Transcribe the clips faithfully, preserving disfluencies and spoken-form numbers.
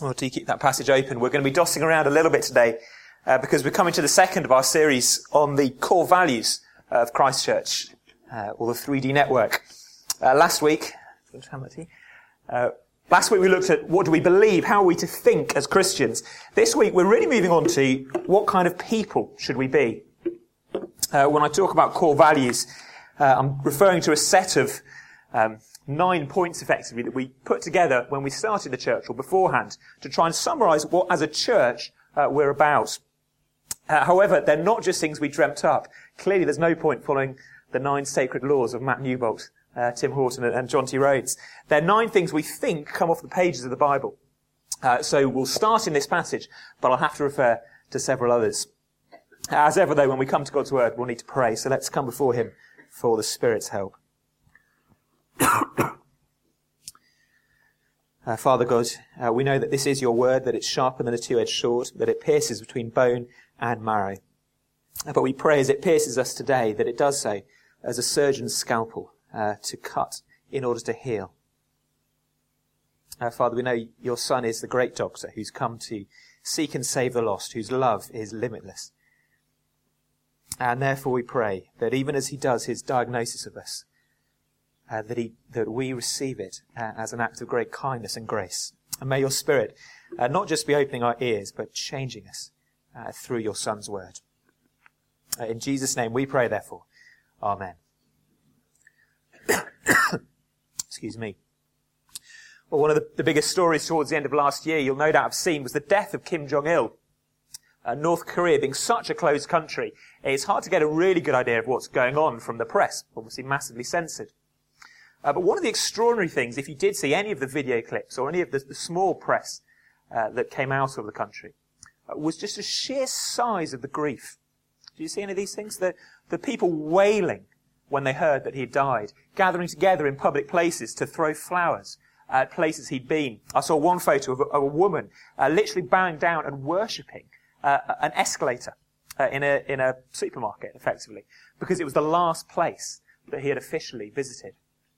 Well, do you keep that passage open? We're going to be dossing around a little bit today uh, because we're coming to the second of our series on the core values of Christ Church, uh, or the three D network. Uh, last week, uh, last week we looked at what do we believe, how are we to think as Christians. This week we're really moving on to what kind of people should we be. Uh, when I talk about core values, uh, I'm referring to a set of um, nine points, effectively, that we put together when we started the church or beforehand to try and summarise what, as a church, uh, we're about. Uh, however, they're not just things we dreamt up. Clearly, there's no point following the nine sacred laws of Matt Newbolt, uh, Tim Horton, and, and John T. Rhodes. They're nine things we think come off the pages of the Bible. Uh, so we'll start in this passage, but I'll have to refer to several others. As ever, though, when we come to God's Word, we'll need to pray. So let's come before Him for the Spirit's help. Uh, Father God, uh, we know that this is your word, that it's sharper than a two-edged sword, that it pierces between bone and marrow. Uh, but we pray as it pierces us today that it does so as a surgeon's scalpel uh, to cut in order to heal. Uh, Father, we know your Son is the great doctor who's come to seek and save the lost, whose love is limitless. And therefore we pray that even as he does his diagnosis of us, Uh, that he, that we receive it uh, as an act of great kindness and grace. And may your Spirit uh, not just be opening our ears, but changing us uh, through your Son's word. Uh, in Jesus' name we pray, therefore. Amen. Excuse me. Well, one of the, the biggest stories towards the end of last year, you'll no doubt have seen, was the death of Kim Jong-il. Uh, North Korea being such a closed country, it's hard to get a really good idea of what's going on from the press, obviously massively censored. Uh, but one of the extraordinary things, if you did see any of the video clips or any of the, the small press uh, that came out of the country, uh, was just the sheer size of the grief. Do you see any of these things? The, the people wailing when they heard that he had died, gathering together in public places to throw flowers at places he'd been. I saw one photo of a, of a woman uh, literally bowing down and worshipping uh, an escalator uh, in a in a supermarket, effectively, because it was the last place that he had officially visited.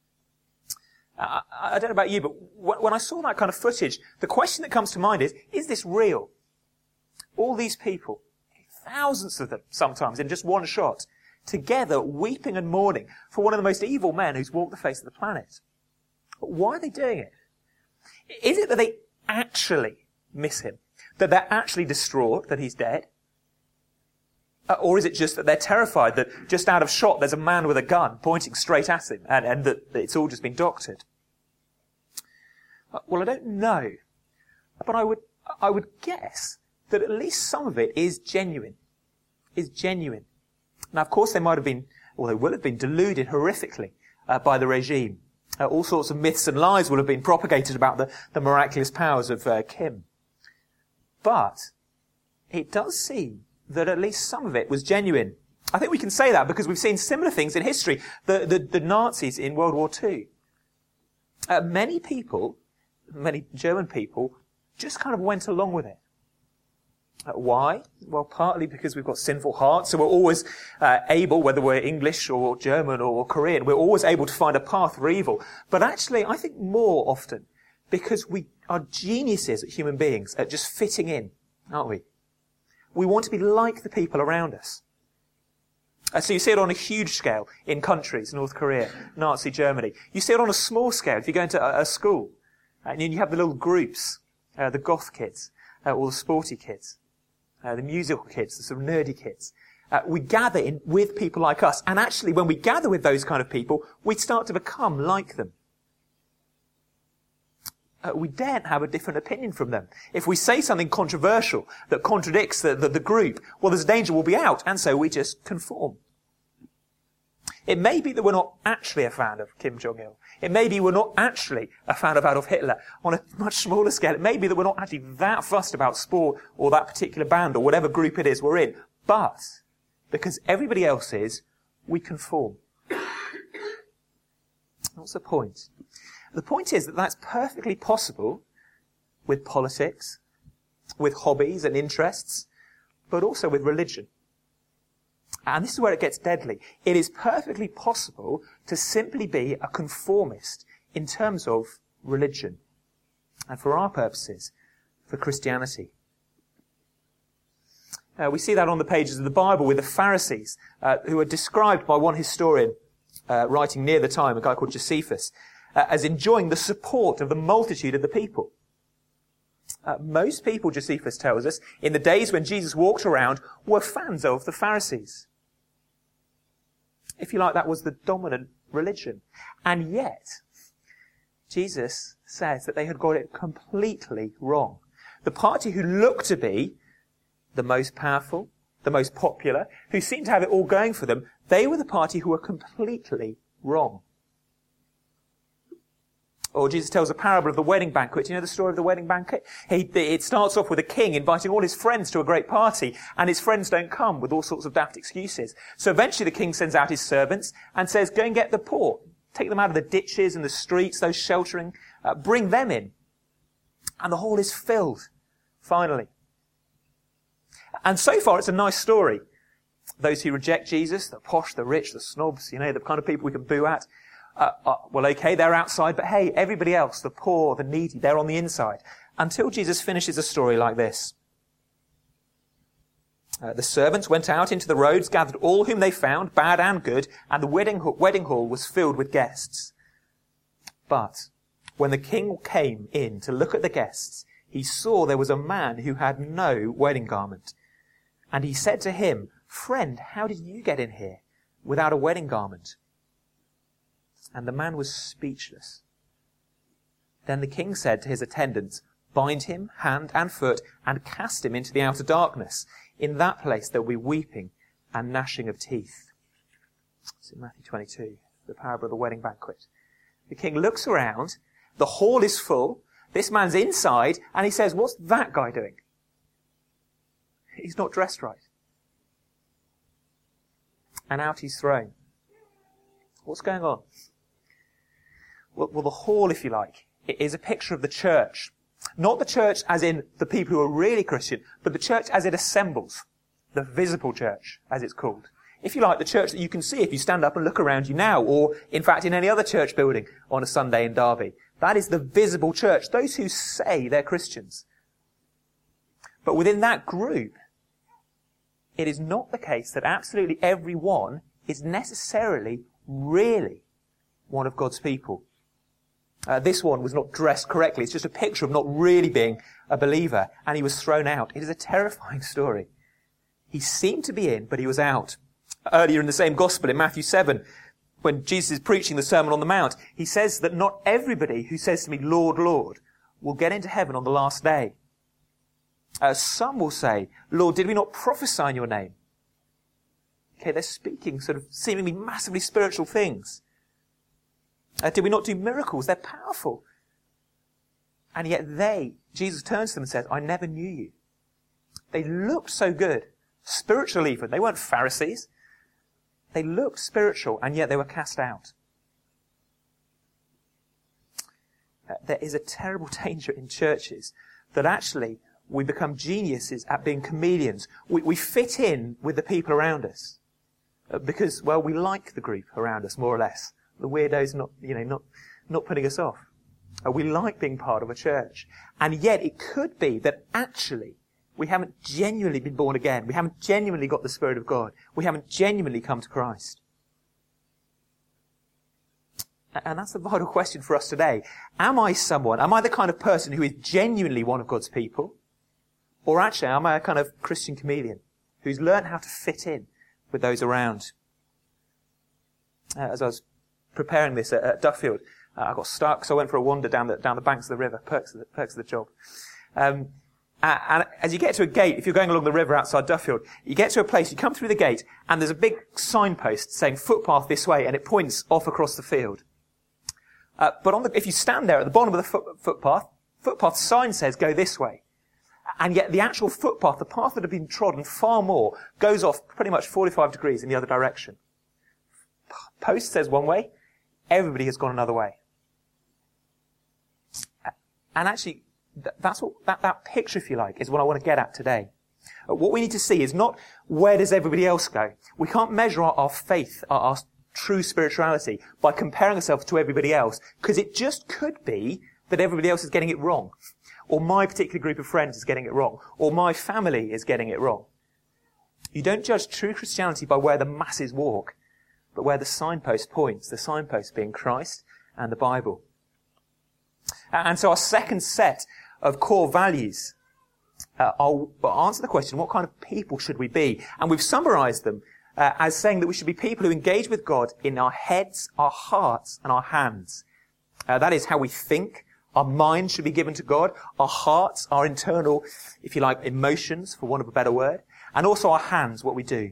I, I don't know about you, but when I saw that kind of footage, the question that comes to mind is, is this real? All these people, thousands of them sometimes in just one shot, together weeping and mourning for one of the most evil men who's walked the face of the planet. Why are they doing it? Is it that they actually miss him? That they're actually distraught that he's dead? Uh, or is it just that they're terrified that just out of shot there's a man with a gun pointing straight at him and, and that, that it's all just been doctored? Uh, well, I don't know. But I would, I would guess that at least some of it is genuine. Is genuine. Now, of course, they might have been, or they will have been deluded horrifically uh, by the regime. Uh, all sorts of myths and lies will have been propagated about the, the miraculous powers of uh, Kim. But it does seem that at least some of it was genuine. I think we can say that because we've seen similar things in history. The, the, the Nazis in World War Two. Uh, many people, many German people, just kind of went along with it. Uh, why? Well, partly because we've got sinful hearts, so we're always uh, able, whether we're English or German or Korean, we're always able to find a path for evil. But actually, I think more often, because we are geniuses at human beings at just fitting in, aren't we? We want to be like the people around us. Uh, so you see it on a huge scale in countries, North Korea, Nazi Germany. You see it on a small scale if you go into a, a school and you have the little groups, uh, the goth kids, uh, or the sporty kids, uh, the musical kids, the sort of nerdy kids. Uh, we gather in with people like us, and actually when we gather with those kind of people, we start to become like them. Uh, we daren't have a different opinion from them. If we say something controversial that contradicts the, the, the group, well, there's a danger we'll be out, and so we just conform. It may be that we're not actually a fan of Kim Jong-il. It may be we're not actually a fan of Adolf Hitler. On a much smaller scale, it may be that we're not actually that fussed about sport or that particular band or whatever group it is we're in. But because everybody else is, we conform. What's the point? The point is that that's perfectly possible with politics, with hobbies and interests, but also with religion. And this is where it gets deadly. It is perfectly possible to simply be a conformist in terms of religion. And for our purposes, for Christianity. Uh, we see that on the pages of the Bible with the Pharisees, uh, who are described by one historian uh, writing near the time, a guy called Josephus, uh, as enjoying the support of the multitude of the people. Uh, most people, Josephus tells us, in the days when Jesus walked around, were fans of the Pharisees. If you like, that was the dominant religion. And yet, Jesus says that they had got it completely wrong. The party who looked to be the most powerful, the most popular, who seemed to have it all going for them, they were the party who were completely wrong. Or Jesus tells a parable of the wedding banquet. Do you know the story of the wedding banquet? He, it starts off with a king inviting all his friends to a great party, and his friends don't come with all sorts of daft excuses. So eventually the king sends out his servants and says, go and get the poor. Take them out of the ditches and the streets, those sheltering. Uh, bring them in. And the hall is filled, finally. And so far, it's a nice story. Those who reject Jesus, the posh, the rich, the snobs, you know, the kind of people we can boo at, uh, uh, well, okay, they're outside, but hey, everybody else, the poor, the needy, they're on the inside. Until Jesus finishes a story like this. Uh, the servants went out into the roads, gathered all whom they found, bad and good, and the wedding, wedding hall was filled with guests. But when the king came in to look at the guests, he saw there was a man who had no wedding garment. And he said to him, friend, how did you get in here without a wedding garment? And the man was speechless. Then the king said to his attendants, bind him hand and foot and cast him into the outer darkness. In that place there will be weeping and gnashing of teeth. It's in Matthew twenty-two, the parable of the wedding banquet. The king looks around, the hall is full, this man's inside, and he says, what's that guy doing? He's not dressed right. And out he's thrown. What's going on? Well, well, the hall, if you like, it is a picture of the church. Not the church as in the people who are really Christian, but the church as it assembles. The visible church, as it's called. If you like, the church that you can see if you stand up and look around you now, or in fact in any other church building on a Sunday in Derby. That is the visible church, those who say they're Christians. But within that group, it is not the case that absolutely everyone is necessarily really one of God's people. Uh, this one was not dressed correctly. It's just a picture of not really being a believer, and he was thrown out. It is a terrifying story. He seemed to be in, but he was out. Earlier in the same gospel, in Matthew seven, when Jesus is preaching the Sermon on the Mount, he says that not everybody who says to me, Lord, Lord, will get into heaven on the last day. Uh, some will say, Lord, did we not prophesy in your name? Okay, they're speaking sort of seemingly massively spiritual things. Uh, did we not do miracles? They're powerful. And yet they, Jesus turns to them and says, I never knew you. They looked so good, spiritual even. They weren't Pharisees. They looked spiritual, and yet they were cast out. Uh, there is a terrible danger in churches that actually we become geniuses at being chameleons. We, we fit in with the people around us uh, because, well, we like the group around us more or less. The weirdos not, you know, not, not putting us off. Uh, we like being part of a church. And yet it could be that actually we haven't genuinely been born again. We haven't genuinely got the Spirit of God. We haven't genuinely come to Christ. And that's the vital question for us today. Am I someone, am I the kind of person who is genuinely one of God's people? Or actually, am I a kind of Christian chameleon who's learned how to fit in with those around? Uh, as I was preparing this at, at Duffield, uh, I got stuck, so I went for a wander down the, down the banks of the river, perks of the, perks of the job. Um, and as you get to a gate, if you're going along the river outside Duffield, you get to a place, you come through the gate, and there's a big signpost saying footpath this way, and it points off across the field. Uh, but on the, if you stand there at the bottom of the foot, footpath, footpath sign says go this way. And yet the actual footpath, the path that had been trodden far more, goes off pretty much forty-five degrees in the other direction. Post says one way, everybody has gone another way. And actually, that's what, that, that picture, if you like, is what I want to get at today. What we need to see is not where does everybody else go. We can't measure our, our faith, our, our true spirituality by comparing ourselves to everybody else, because it just could be that everybody else is getting it wrong. or my particular group of friends is getting it wrong, or my family is getting it wrong. You don't judge true Christianity by where the masses walk, but where the signpost points, the signpost being Christ and the Bible. And so our second set of core values uh, are, answer the question, what kind of people should we be? And we've summarized them uh, as saying that we should be people who engage with God in our heads, our hearts, and our hands. Uh, that is how we think. Our minds should be given to God. Our hearts, our internal, if you like, emotions, for want of a better word. And also our hands, what we do.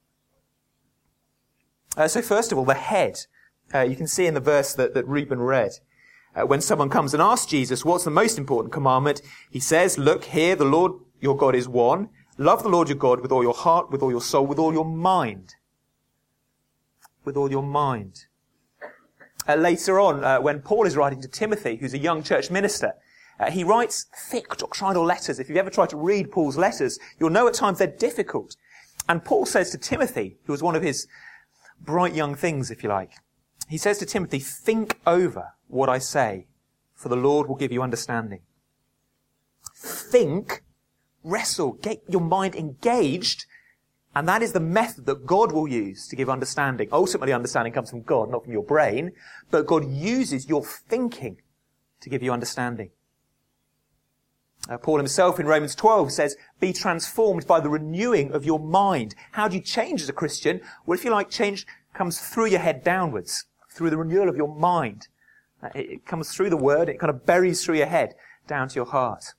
Uh, so first of all, the head. Uh, you can see in the verse that, that Reuben read. Uh, when someone comes and asks Jesus, what's the most important commandment? He says, look here, the Lord your God is one. Love the Lord your God with all your heart, with all your soul, with all your mind. With all your mind. Uh, later on, uh, when Paul is writing to Timothy, who's a young church minister, uh, he writes thick doctrinal letters. If you've ever tried to read Paul's letters, you'll know at times they're difficult. And Paul says to Timothy, who was one of his bright young things, if you like, he says to Timothy, think over what I say, for the Lord will give you understanding. Think, wrestle, get your mind engaged, and that is the method that God will use to give understanding. Ultimately, understanding comes from God, not from your brain, but God uses your thinking to give you understanding. Uh, Paul himself in Romans twelve says, be transformed by the renewing of your mind. How do you change as a Christian? Well, if you like, change comes through your head downwards, through the renewal of your mind. Uh, it, it comes through the word, it kind of buries through your head down to your heart.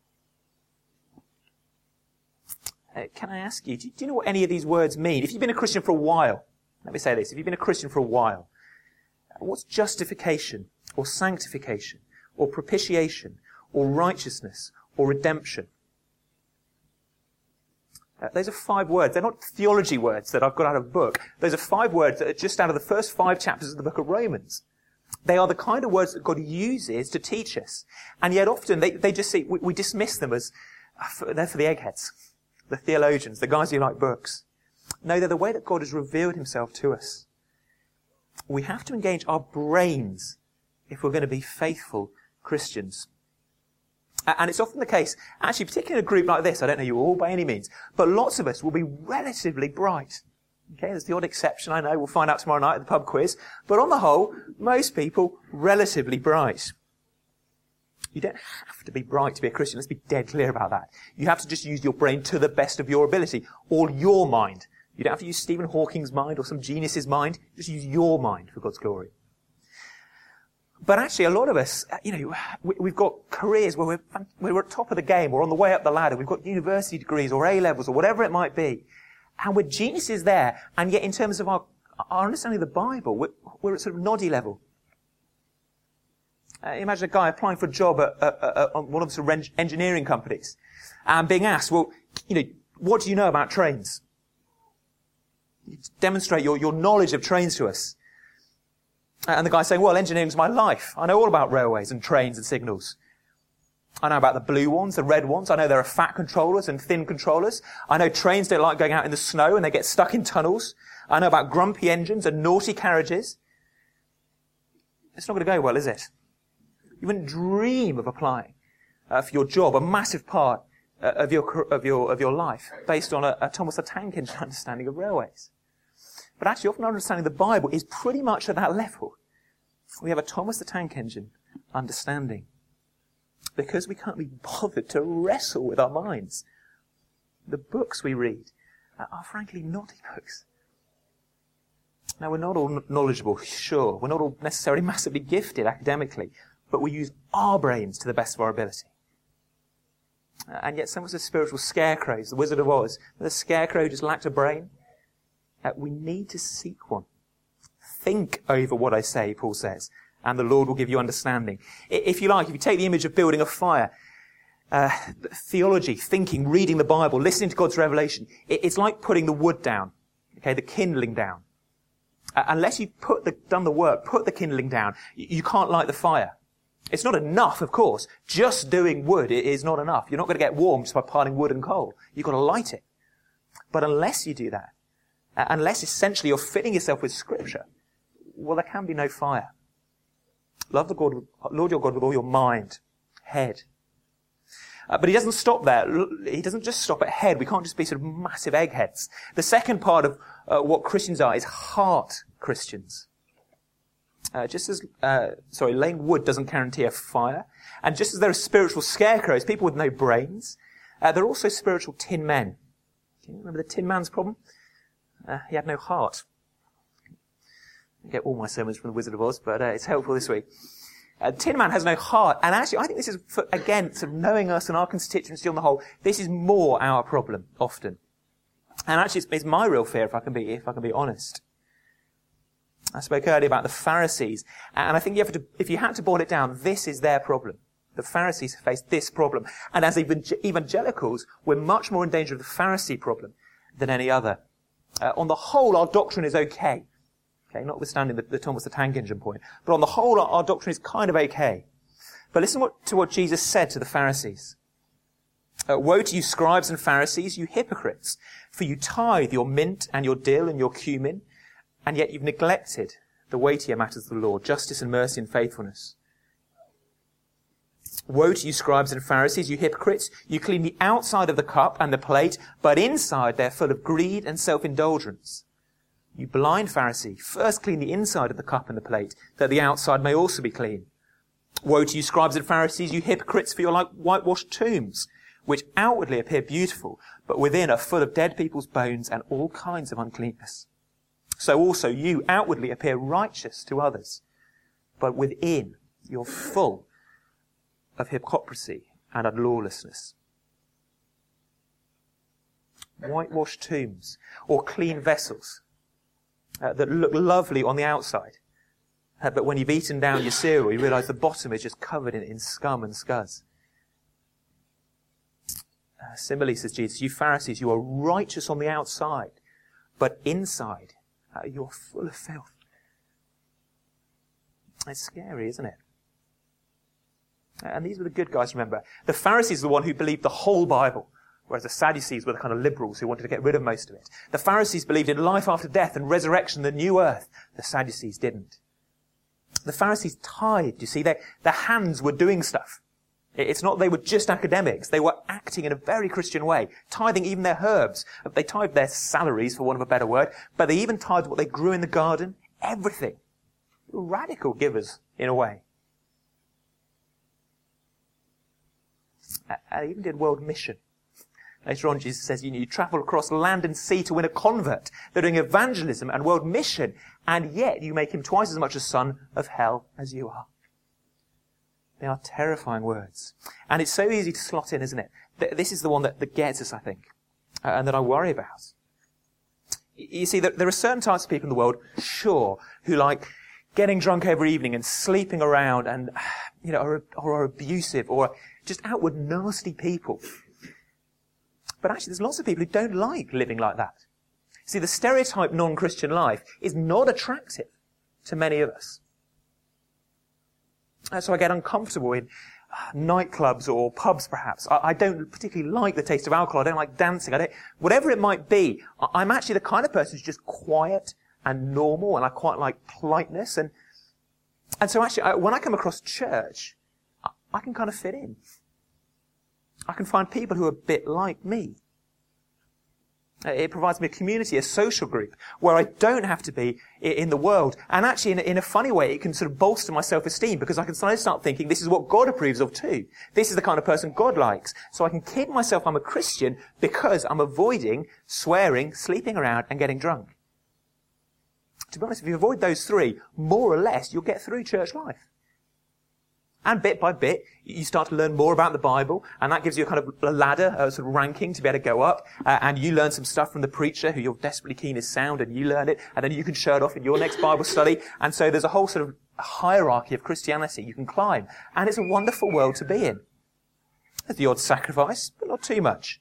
Uh, can I ask you, do, do you know what any of these words mean? If you've been a Christian for a while, let me say this, if you've been a Christian for a while, what's justification, or sanctification, or propitiation, or righteousness, or redemption? Uh, those are five words. They're not theology words that I've got out of a book. Those are five words that are just out of the first five chapters of the book of Romans. They are the kind of words that God uses to teach us. And yet often they, they just see, we, we dismiss them as, uh, they're for the eggheads, the theologians, the guys who like books. No, they're the way that God has revealed himself to us. We have to engage our brains if we're going to be faithful Christians. And it's often the case, actually, particularly in a group like this, I don't know you all by any means, but lots of us will be relatively bright. Okay, there's the odd exception, I know, we'll find out tomorrow night at the pub quiz. But on the whole, most people, relatively bright. You don't have to be bright to be a Christian, let's be dead clear about that. You have to just use your brain to the best of your ability, or your mind. You don't have to use Stephen Hawking's mind or some genius's mind, just use your mind for God's glory. But actually, a lot of us, you know, we've got careers where we're, we're at the top of the game, or on the way up the ladder. We've got university degrees or A-levels or whatever it might be. And we're geniuses there. And yet in terms of our, our understanding of the Bible, we're, we're at sort of noddy level. Uh, imagine a guy applying for a job at, at, at, at one of the sort of engineering companies and being asked, well, you know, what do you know about trains? Demonstrate your, your knowledge of trains to us. And the guy's saying, well, engineering's my life. I know all about railways and trains and signals. I know about the blue ones, the red ones. I know there are fat controllers and thin controllers. I know trains don't like going out in the snow and they get stuck in tunnels. I know about grumpy engines and naughty carriages. It's not going to go well, is it? You wouldn't dream of applying uh, for your job, a massive part uh, of your of your of your life, based on a, a Thomas the Tank Engine understanding of railways. But actually, often understanding the Bible is pretty much at that level. We have a Thomas the Tank Engine understanding. Because we can't be bothered to wrestle with our minds. The books we read are frankly naughty books. Now, we're not all knowledgeable, sure. We're not all necessarily massively gifted academically. But we use our brains to the best of our ability. And yet some of us are spiritual scarecrows. The Wizard of Oz. The scarecrow just lacked a brain. Uh, we need to seek one. Think over what I say, Paul says, and the Lord will give you understanding. If you like, if you take the image of building a fire, uh, theology, thinking, reading the Bible, listening to God's revelation, it's like putting the wood down, okay, the kindling down. Uh, unless you've put the, done the work, put the kindling down, you, you can't light the fire. It's not enough, of course. Just doing wood is not enough. You're not going to get warm just by piling wood and coal. You've got to light it. But unless you do that, uh, unless essentially you're filling yourself with Scripture, well, there can be no fire. Love the God, Lord your God with all your mind, head, Uh, but he doesn't stop there. He doesn't just stop at head. We can't just be sort of massive eggheads. The second part of uh, what Christians are is heart Christians. Uh, just as, uh, sorry, laying wood doesn't guarantee a fire. And just as there are spiritual scarecrows, people with no brains, uh, there are also spiritual tin men. Do you remember the Tin Man's problem? Uh, he had no heart. I get all my sermons from the Wizard of Oz, but uh, it's helpful this week. Uh, Tin Man has no heart. And actually, I think this is, for, again, sort of knowing us and our constituency on the whole, this is more our problem, often. And actually, it's, it's my real fear, if I can be, if I can be honest. I spoke earlier about the Pharisees, and I think you have to, if you had to boil it down, this is their problem. The Pharisees faced this problem. And as evangelicals, we're much more in danger of the Pharisee problem than any other. Uh, on the whole, our doctrine is okay. Okay, notwithstanding the, the Thomas the Tank Engine point. But on the whole, our, our doctrine is kind of okay. But listen what, to what Jesus said to the Pharisees. Uh, Woe to you, scribes and Pharisees, you hypocrites, for you tithe your mint and your dill and your cumin, and yet you've neglected the weightier matters of the law, justice and mercy and faithfulness. Woe to you, scribes and Pharisees, you hypocrites, you clean the outside of the cup and the plate, but inside they're full of greed and self-indulgence. You blind Pharisee, first clean the inside of the cup and the plate, that the outside may also be clean. Woe to you, scribes and Pharisees, you hypocrites, for you're like whitewashed tombs, which outwardly appear beautiful, but within are full of dead people's bones and all kinds of uncleanness. So also you outwardly appear righteous to others, but within you're full of hypocrisy and lawlessness. Whitewashed tombs, or clean vessels, uh, that look lovely on the outside, uh, but when you've eaten down your cereal, you realise the bottom is just covered in, in scum and scuzz. Uh, similarly, says Jesus, you Pharisees, you are righteous on the outside, but inside uh, you're full of filth. It's scary, isn't it? And these were the good guys, remember. The Pharisees are the one who believed the whole Bible, whereas the Sadducees were the kind of liberals who wanted to get rid of most of it. The Pharisees believed in life after death and resurrection, the new earth. The Sadducees didn't. The Pharisees tithed, you see. They, their hands were doing stuff. It's not they were just academics. They were acting in a very Christian way, tithing even their herbs. They tithed their salaries, for want of a better word, but they even tithed what they grew in the garden, everything. Radical givers, in a way. I even did world mission. Later on, Jesus says, you know, you travel across land and sea to win a convert. They're doing evangelism and world mission, and yet you make him twice as much a son of hell as you are. They are terrifying words. And it's so easy to slot in, isn't it? This is the one that, that gets us, I think, uh, and that I worry about. You see, there are certain types of people in the world, sure, who like getting drunk every evening and sleeping around and, you know, are, or are abusive or just outward nasty people. But actually, there's lots of people who don't like living like that. See, the stereotype non-Christian life is not attractive to many of us. Uh, so I get uncomfortable in uh, nightclubs or pubs, perhaps. I, I don't particularly like the taste of alcohol. I don't like dancing. I don't, whatever it might be, I, I'm actually the kind of person who's just quiet and normal, and I quite like politeness. And and so actually, I, when I come across church, I, I can kind of fit in. I can find people who are a bit like me. It provides me a community, a social group, where I don't have to be in the world. And actually, in a, in a funny way, it can sort of bolster my self-esteem, because I can suddenly start thinking, this is what God approves of too. This is the kind of person God likes. So I can kid myself I'm a Christian because I'm avoiding swearing, sleeping around, and getting drunk. To be honest, if you avoid those three, more or less, you'll get through church life. And bit by bit, you start to learn more about the Bible, and that gives you a kind of a ladder, a sort of ranking to be able to go up, uh, and you learn some stuff from the preacher who you're desperately keen is sound, and you learn it, and then you can show it off in your next Bible study, and so there's a whole sort of hierarchy of Christianity you can climb, and it's a wonderful world to be in. There's the odd sacrifice, but not too much.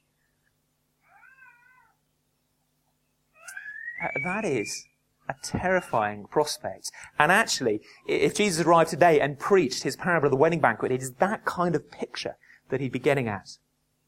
Uh, that is a terrifying prospect. And actually, if Jesus arrived today and preached his parable of the wedding banquet, it is that kind of picture that he'd be getting at.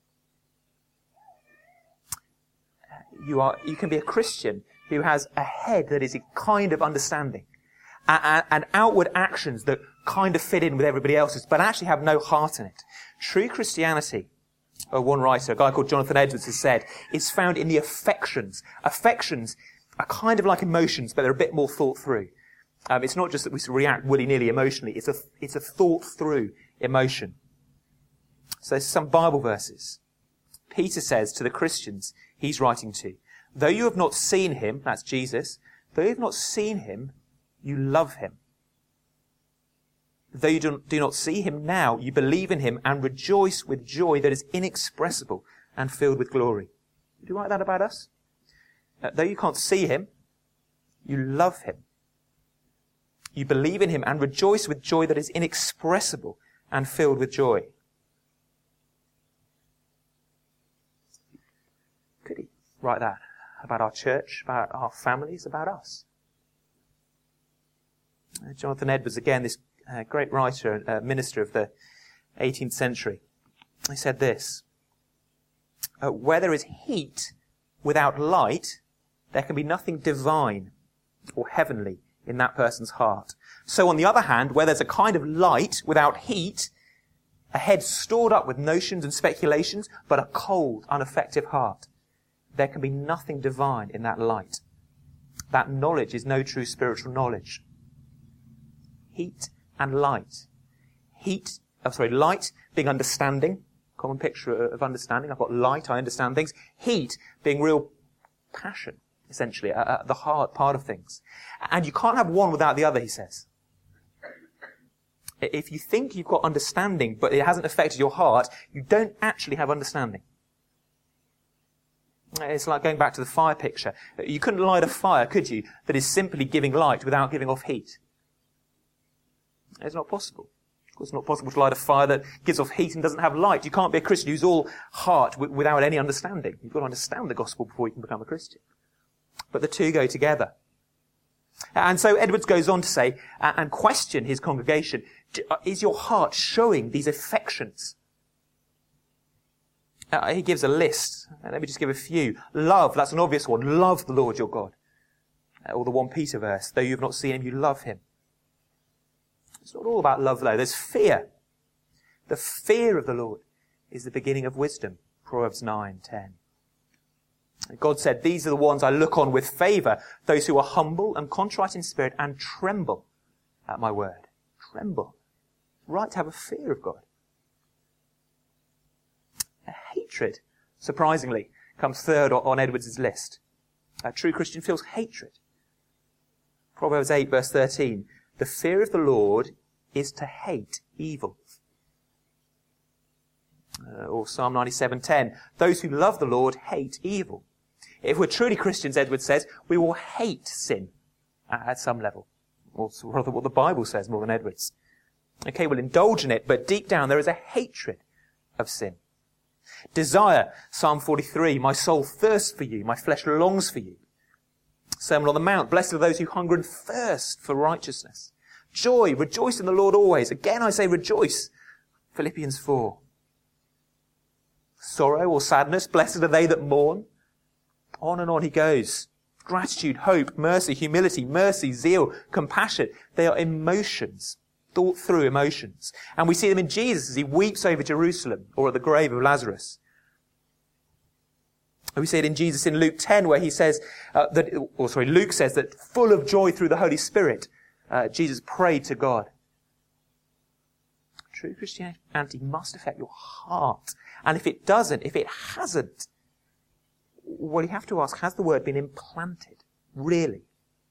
You are, you can be a Christian who has a head that is a kind of understanding, and, and outward actions that kind of fit in with everybody else's, but actually have no heart in it. True Christianity Oh, one writer, a guy called Jonathan Edwards, has said, is found in the affections. Affections are kind of like emotions, but they're a bit more thought through. Um, it's not just that we react willy-nilly emotionally. It's a, it's a thought-through emotion. So there's some Bible verses. Peter says to the Christians he's writing to, though you have not seen him, that's Jesus, though you have not seen him, you love him. Though you do, do not see him now, you believe in him and rejoice with joy that is inexpressible and filled with glory. Do you write that about us? Uh, though you can't see him, you love him. You believe in him and rejoice with joy that is inexpressible and filled with joy. Could he write that about our church, about our families, about us? Uh, Jonathan Edwards, again, this uh, great writer, uh, minister of the eighteenth century, he said this, uh, where there is heat without light, there can be nothing divine or heavenly in that person's heart. So on the other hand, where there's a kind of light without heat, a head stored up with notions and speculations, but a cold, ineffective heart, there can be nothing divine in that light. That knowledge is no true spiritual knowledge. Heat and light. Heat, oh sorry, light being understanding, common picture of understanding. I've got light, I understand things. Heat being real passion, essentially, uh, uh, the hard part of things. And you can't have one without the other, he says. If you think you've got understanding, but it hasn't affected your heart, you don't actually have understanding. It's like going back to the fire picture. You couldn't light a fire, could you, that is simply giving light without giving off heat? It's not possible. Of course, it's not possible to light a fire that gives off heat and doesn't have light. You can't be a Christian who's all heart w- without any understanding. You've got to understand the gospel before you can become a Christian. But the two go together. And so Edwards goes on to say, uh, and question his congregation, is your heart showing these affections? Uh, he gives a list. Uh, let me just give a few. Love, that's an obvious one. Love the Lord your God. Uh, or the First Peter verse, though you have not seen him, you love him. It's not all about love, though. There's fear. The fear of the Lord is the beginning of wisdom. Proverbs nine ten. God said, these are the ones I look on with favour, those who are humble and contrite in spirit and tremble at my word. Tremble. Right to have a fear of God. A hatred, surprisingly, comes third on Edwards' list. A true Christian feels hatred. Proverbs eight verse thirteen. The fear of the Lord is to hate evil. Uh, or Psalm ninety-seven ten. Those who love the Lord hate evil. If we're truly Christians, Edwards says, we will hate sin at some level. Or rather what the Bible says more than Edwards. Okay, we'll indulge in it, but deep down there is a hatred of sin. Desire, Psalm forty-three, my soul thirsts for you, my flesh longs for you. Sermon on the Mount, blessed are those who hunger and thirst for righteousness. Joy, rejoice in the Lord always. Again I say rejoice. Philippians four. Sorrow or sadness, blessed are they that mourn. On and on he goes. Gratitude, hope, mercy, humility, mercy, zeal, compassion. They are emotions, thought through emotions. And we see them in Jesus as he weeps over Jerusalem or at the grave of Lazarus. We see it in Jesus in Luke ten where he says, uh, that, or sorry, Luke says that full of joy through the Holy Spirit, uh, Jesus prayed to God. True Christianity must affect your heart. And if it doesn't, if it hasn't, well, you have to ask, has the word been implanted? Really?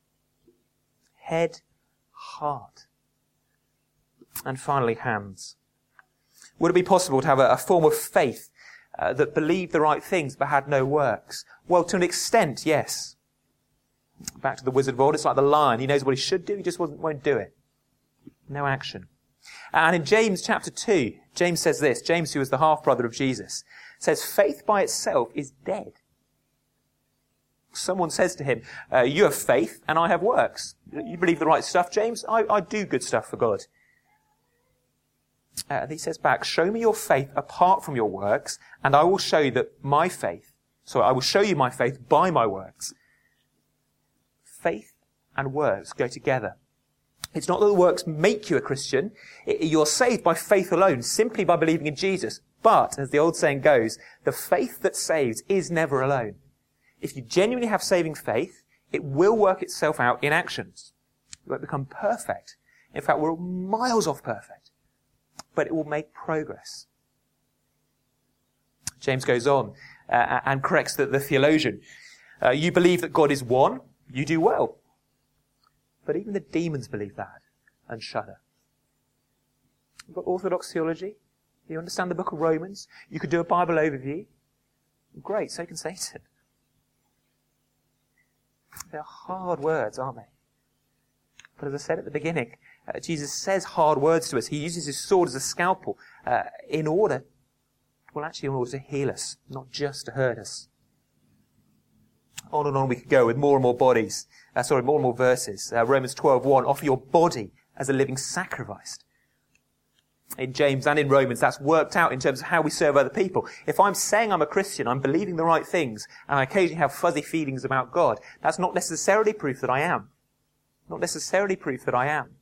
Head, heart. And finally, hands. Would it be possible to have a, a form of faith uh, that believed the right things but had no works? Well, to an extent, yes. Back to the Wizard of Oz, it's like the lion. He knows what he should do, he just wasn't, won't do it. No action. And in James chapter two, James says this, James, who was the half-brother of Jesus, says, faith by itself is dead. Someone says to him, uh, you have faith and I have works. You believe the right stuff, James? I, I do good stuff for God. Uh, and he says back, show me your faith apart from your works, and I will show you that my faith, sorry, I will show you my faith by my works. Faith and works go together. It's not that the works make you a Christian. It, you're saved by faith alone, simply by believing in Jesus. But, as the old saying goes, the faith that saves is never alone. If you genuinely have saving faith, it will work itself out in actions. It won't become perfect. In fact, we're miles off perfect. But it will make progress. James goes on uh, and corrects the, the theologian. Uh, you believe that God is one, you do well. But even the demons believe that and shudder. You've got orthodox theology. You understand the book of Romans. You could do a Bible overview. Great, so can Satan. They're hard words, aren't they? But as I said at the beginning, uh, Jesus says hard words to us. He uses his sword as a scalpel uh, in order, well actually in order to heal us, not just to hurt us. On and on we could go with more and more bodies. Uh, sorry, more and more verses. Uh, Romans twelve one, offer your body as a living sacrifice. In James and in Romans, that's worked out in terms of how we serve other people. If I'm saying I'm a Christian, I'm believing the right things, and I occasionally have fuzzy feelings about God, that's not necessarily proof that I am. Not necessarily proof that I am.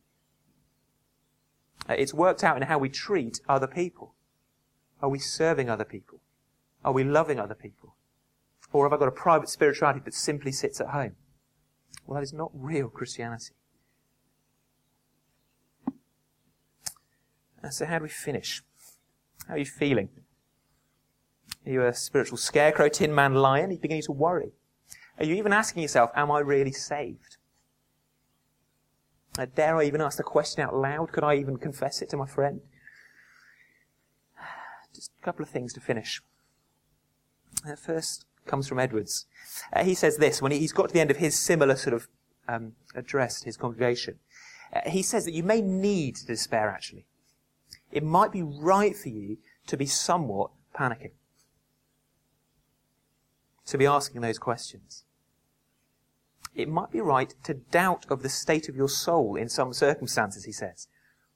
It's worked out in how we treat other people. Are we serving other people? Are we loving other people? Or have I got a private spirituality that simply sits at home? Well, that is not real Christianity. So how do we finish? How are you feeling? Are you a spiritual scarecrow, tin man lion? Are you beginning to worry? Are you even asking yourself, am I really saved? Uh, dare I even ask the question out loud? Could I even confess it to my friend? Just a couple of things to finish. Uh, first comes from Edwards. Uh, he says this, when he, he's got to the end of his similar sort of um, address to his congregation. Uh, he says that you may need to despair, actually. It might be right for you to be somewhat panicking. To be asking those questions. It might be right to doubt of the state of your soul in some circumstances, he says.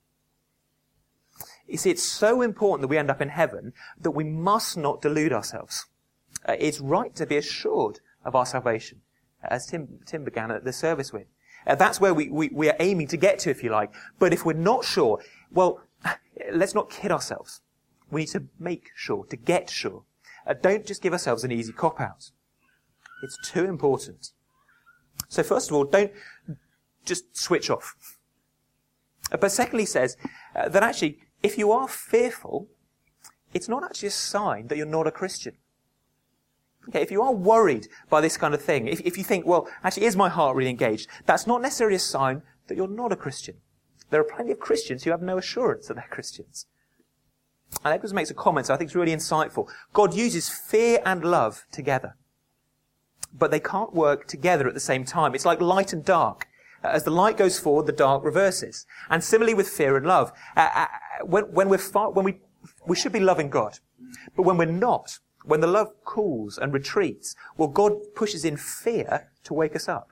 You see, it's so important that we end up in heaven that we must not delude ourselves. Uh, it's right to be assured of our salvation, as Tim, Tim began at the service with. Uh, that's where we, we, we are aiming to get to, if you like. But if we're not sure, well, let's not kid ourselves. We need to make sure, to get sure. Uh, don't just give ourselves an easy cop-out. It's too important. So first of all, don't just switch off. Uh, but secondly, he says uh, that actually, if you are fearful, it's not actually a sign that you're not a Christian. Okay, if you are worried by this kind of thing, if, if you think, well, actually, is my heart really engaged? That's not necessarily a sign that you're not a Christian. There are plenty of Christians who have no assurance that they're Christians. And Edwards makes a comment that I think is really insightful. God uses fear and love together. But they can't work together at the same time. It's like light and dark. As the light goes forward, the dark reverses. And similarly with fear and love. Uh, uh, when, when we're far, when we, we should be loving God. But when we're not, when the love cools and retreats, well, God pushes in fear to wake us up.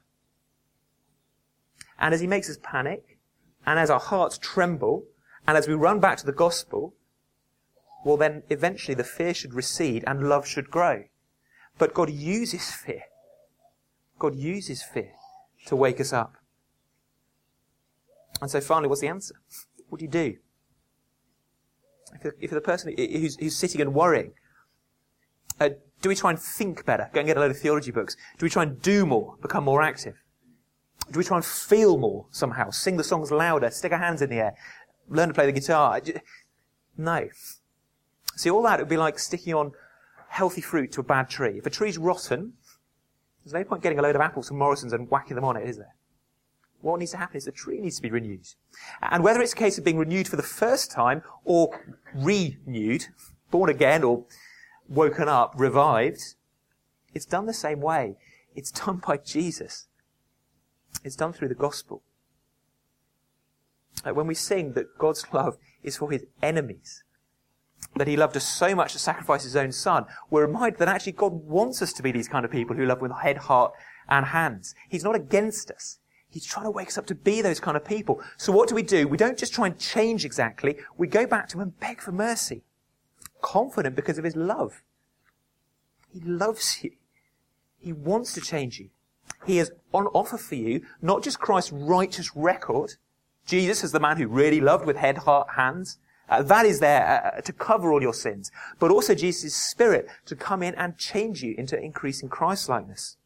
And as he makes us panic, and as our hearts tremble, and as we run back to the gospel, well then eventually the fear should recede and love should grow. But God uses fear. God uses fear to wake us up. And so finally, what's the answer? What do you do? If you're, if you're the person who's, who's sitting and worrying, uh, do we try and think better? Go and get a load of theology books. Do we try and do more? Become more active? Do we try and feel more somehow? Sing the songs louder? Stick our hands in the air? Learn to play the guitar? No. See, all that would be like sticking on healthy fruit to a bad tree. If a tree's rotten, there's no point getting a load of apples from Morrison's and whacking them on it, is there? What needs to happen is the tree needs to be renewed. And whether it's a case of being renewed for the first time or renewed, born again or woken up, revived, it's done the same way. It's done by Jesus. It's done through the gospel. When we sing that God's love is for his enemies, that he loved us so much to sacrifice his own son, we're reminded that actually God wants us to be these kind of people who love with head, heart, and hands. He's not against us. He's trying to wake us up to be those kind of people. So what do we do? We don't just try and change exactly. We go back to him and beg for mercy. Confident because of his love. He loves you. He wants to change you. He has on offer for you not just Christ's righteous record, Jesus as the man who really loved with head, heart, hands, Uh, that is there uh, to cover all your sins. But also Jesus' Spirit to come in and change you into increasing Christ-likeness.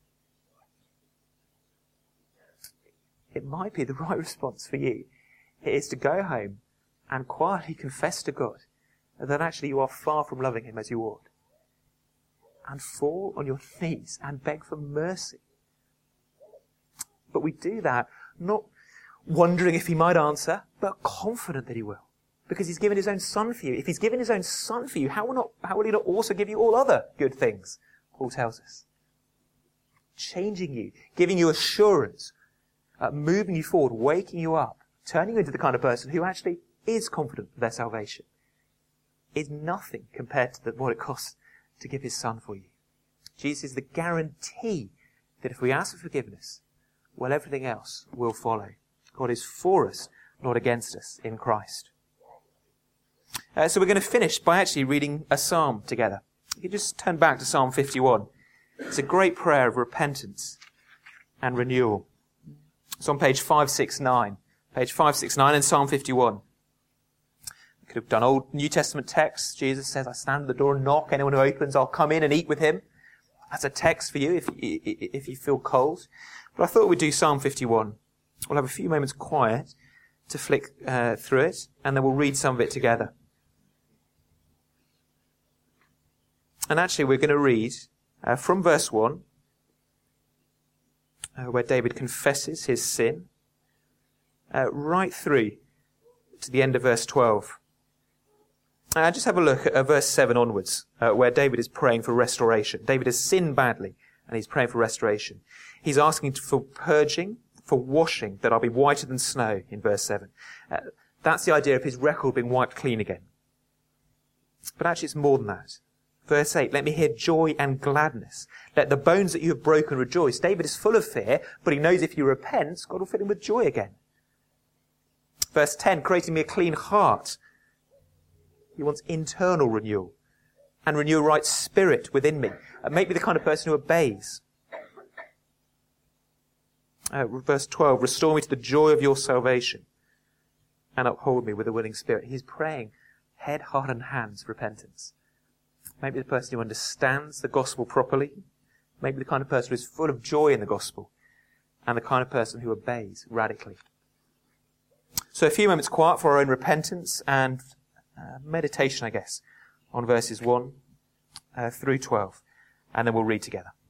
It might be the right response for you. It is to go home and quietly confess to God that actually you are far from loving him as you ought. And fall on your knees and beg for mercy. But we do that not wondering if he might answer, but confident that he will. Because he's given his own son for you. If he's given his own son for you, how will, not, how will he not also give you all other good things? Paul tells us. Changing you, giving you assurance, uh, moving you forward, waking you up, turning you into the kind of person who actually is confident of their salvation, is nothing compared to the, what it costs to give his son for you. Jesus is the guarantee that if we ask for forgiveness, well, everything else will follow. God is for us, not against us in Christ. Uh, so we're going to finish by actually reading a psalm together. You can just turn back to Psalm fifty-one. It's a great prayer of repentance and renewal. It's on page five sixty-nine. Page five sixty-nine in Psalm fifty-one. We could have done Old New Testament texts. Jesus says, I stand at the door and knock. Anyone who opens, I'll come in and eat with him. That's a text for you if, if you feel cold. But I thought we'd do Psalm fifty-one. We'll have a few moments quiet to flick uh, through it, and then we'll read some of it together. And actually we're going to read uh, from verse one, uh, where David confesses his sin, uh, right through to the end of verse twelve. Uh, just have a look at uh, verse seven onwards, uh, where David is praying for restoration. David has sinned badly, and he's praying for restoration. He's asking for purging, for washing, that I'll be whiter than snow, in verse seven. Uh, that's the idea of his record being wiped clean again. But actually it's more than that. Verse eight, let me hear joy and gladness. Let the bones that you have broken rejoice. David is full of fear, but he knows if he repents, God will fill him with joy again. Verse ten, creating me a clean heart. He wants internal renewal. And renew a right spirit within me. And make me the kind of person who obeys. Uh, verse twelve, restore me to the joy of your salvation. And uphold me with a willing spirit. He's praying head, heart and hands repentance. Maybe the person who understands the gospel properly. Maybe the kind of person who is full of joy in the gospel. And the kind of person who obeys radically. So a few moments quiet for our own repentance and uh, meditation, I guess, on verses one uh, through twelve. And then we'll read together.